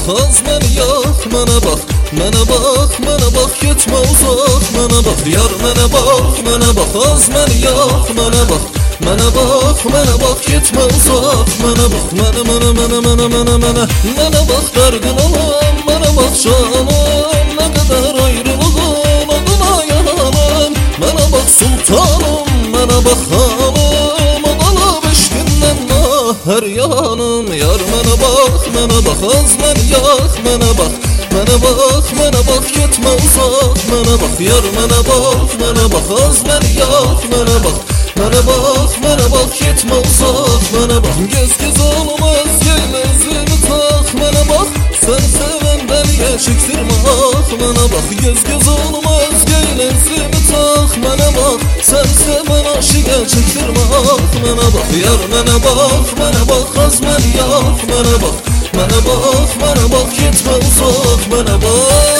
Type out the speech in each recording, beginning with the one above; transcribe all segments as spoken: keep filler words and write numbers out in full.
bak, az məni yox, mənə bax. Mənə bax, mənə bax, getmə uzaq, mənə bax. Yar mənə bax, mənə bax, az məni yox, mənə bax. Mənə bax, mənə bax, getmə uzaq, mənə bax. Mənə, mənə, mənə, mənə, mənə, mənə Mənə bax, dərdin olan, mənə bax canım. Nə qədər ayrılığın adına yanım. Mənə bax sultanım, mənə bax xanım. Odalıb eşqindən hər yanım. Yar mənə bax, mənə bax, az məni yox, mənə bax. Mənə bax, mənə bax, getmə uzaq, mənə bax. Yar mənə bax, mənə bax, az məni yox, mənə bax. Mənə bax, mənə bax, getmə uzaq, mənə bax. Göz göz olmaz, gel özünü tax, mənə bax. Sən sevən dəliyə çəkdirmə ax, mənə bax. Göz göz olmaz, gel özünü tax, mənə bax. Sən sevən aşiqə çəkdirmə ax, mənə bax. Yar mənə bax, mənə bax, az məni yox, mənə bax. Mənə bax, mənə bax, getmə uzaq, mənə bax.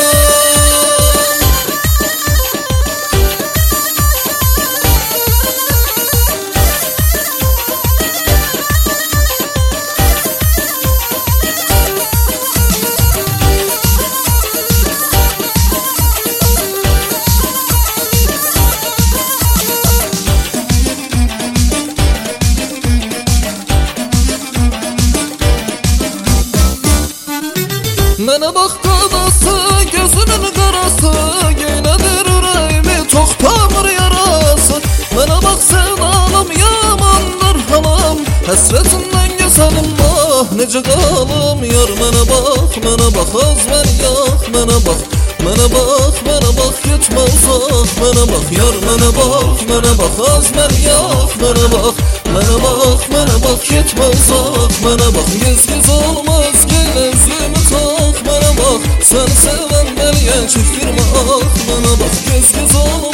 Mənə bax qadası, gözünün qarası, Geylədir ürəyimi, toxtamır yarası. Mənə bax sevdalım, yamandır halam, Həsrətindən gözəlim, ah necə qalım. Yar mənə bax, mənə bax, az məni yox, mənə bax. Mənə bax, mənə bax, getmə uzaq, mənə bax. Yar mənə bax, mənə bax, az məni yox, mənə bax. Mənə bax, mənə bax, getmə uzaq, mənə bax. Gez gez olmaz, gel özümü tax, mənə bax. Sən sevən dəliyə çəkdirmə ax, mənə bax. Gez gez olmaz.